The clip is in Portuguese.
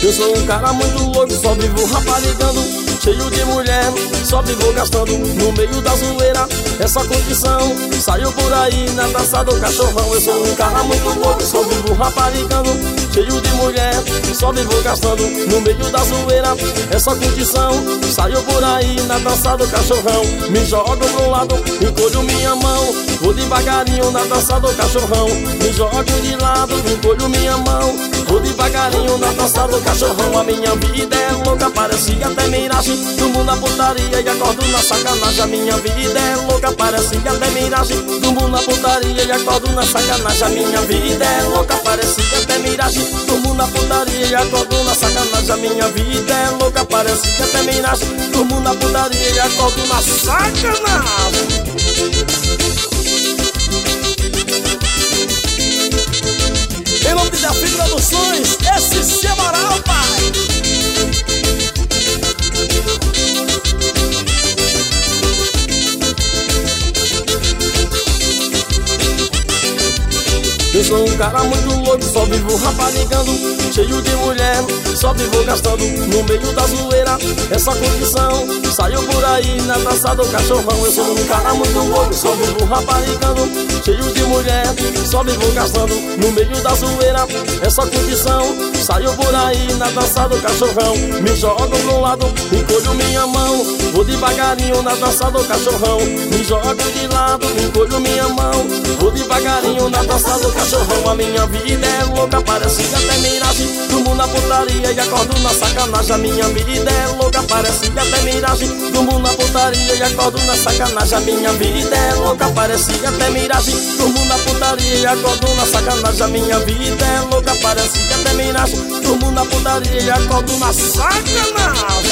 Eu sou um cara muito louco, só vivo raparigando, cheio de mulher, só vivo gastando no meio da zoeira. Essa condição saiu por aí na taça do cachorrão. Eu sou um cara muito louco, só vivo raparigando, cheio de mulher, só vivo gastando no meio da zoeira. Essa condição saiu por aí na taça do cachorrão. Me jogo pro lado, encolho minha mão, vou devagarinho na taça do cachorrão. Me jogo de lado, encolho minha mão, vou devagarinho na taça do cachorrão. A minha vida é louca, parece até miragem, durmo na putaria e acordo na sacanagem. A minha vida é louca, parece até miragem, durmo na putaria e acordo na sacanagem. A minha vida é louca, parece até miragem, durmo na putaria e acordo na sacanagem. A minha vida é louca, parece até miragem, durmo na putaria e acordo na sacanagem. Em nome de Delfim Produções, esse é moral, pai. Eu sou um cara muito louco, só vivo raparigando, cheio de mulher, só vivo gastando no meio da zoeira. Essa condição saiu por aí na taça do cachorrão. Eu sou um cara muito louco, só vivo raparigando, cheio de mulher, só vivo gastando no meio da zoeira. Essa condição saiu por aí na taça do cachorrão. Me jogo pro lado, encolho minha mão, vou devagarinho na taça do cachorrão. Me jogo de lado, encolho minha mão, vou devagarinho na taça do cachorrão. A minha vida é louca, parece até miragem, durmo na putaria e acordo na sacanagem. A minha vida é louca, parece até miragem, durmo na putaria e acordo na sacanagem. A minha vida é louca, parece até miragem, durmo na putaria e acordo na sacanagem. A minha vida é louca, parece até miragem, durmo na putaria e acordo na sacanagem.